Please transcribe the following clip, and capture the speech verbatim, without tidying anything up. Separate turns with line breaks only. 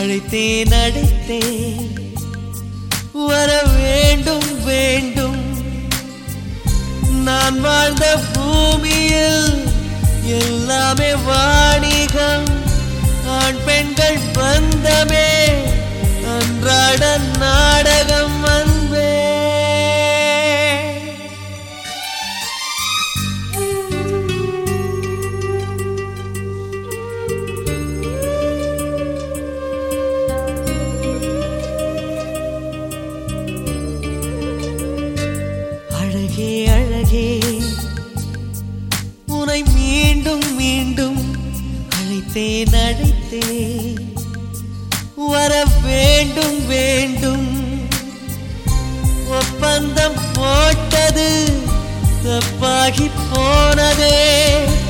அழைத்தேன் அழைத்தேன் வர வேண்டும் வேண்டும் நான் வாழ்ந்த பூமியில் எல்லாமே வாணிகம் ஆண் பெண்கள் பந்தமே அன்றாட நாடகம் அன்பே அழகே அழகே உன்னை மீண்டும் மீண்டும் அழைத்தேன் அழைத்தேன் வர வேண்டும் வேண்டும் ஒப்பந்தம் போட்டது தப்பாகி போனதே